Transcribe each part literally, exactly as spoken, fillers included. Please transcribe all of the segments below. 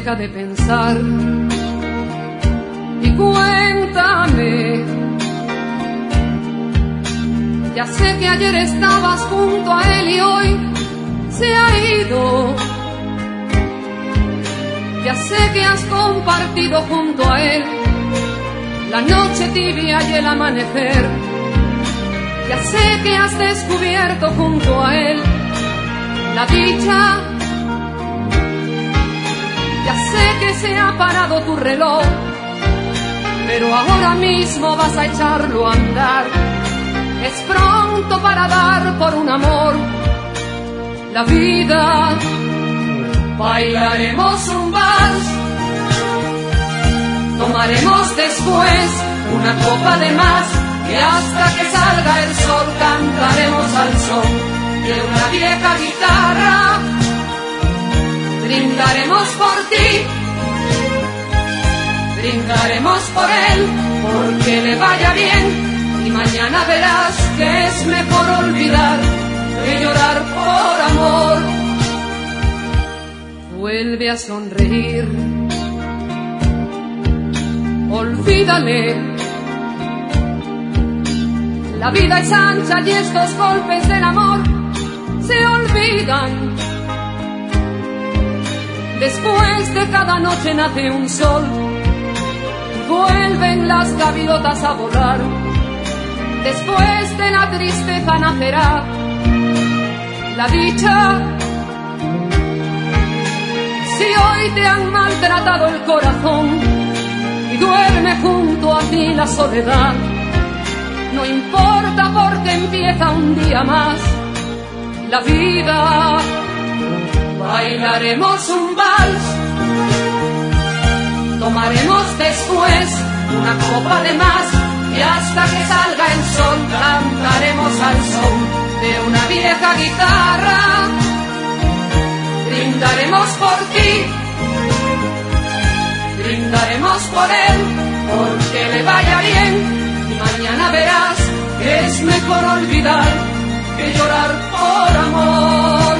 deja de pensar y cuéntame. Ya sé que ayer estabas junto a él y hoy se ha ido. Ya sé que has compartido junto a él la noche tibia y el amanecer. Ya sé que has descubierto junto a él la dicha. Ya sé que se ha parado tu reloj, pero ahora mismo vas a echarlo a andar. Es pronto para dar por un amor la vida. Bailaremos un vals, tomaremos después una copa de más, y hasta que salga el sol cantaremos al son de una vieja guitarra. Brindaremos por ti, brindaremos por él, porque le vaya bien, y mañana verás que es mejor olvidar que llorar por amor. Vuelve a sonreír, olvídale. La vida es ancha y estos golpes del amor se olvidan. Después de cada noche nace un sol, vuelven las gaviotas a volar. Después de la tristeza nacerá la dicha. Si hoy te han maltratado el corazón y duerme junto a ti la soledad, no importa porque empieza un día más la vida. Bailaremos un vals, tomaremos después una copa de más, y hasta que salga el sol cantaremos al son de una vieja guitarra. Brindaremos por ti, brindaremos por él, porque le vaya bien, y mañana verás que es mejor olvidar que llorar por amor.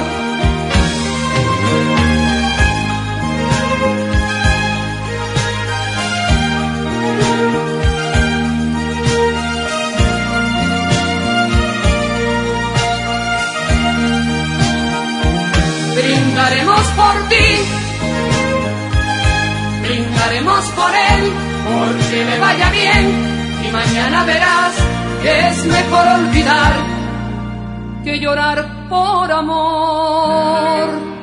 Brindaremos por ti, brindaremos por él, porque le vaya bien, y mañana verás que es mejor olvidar que llorar por amor.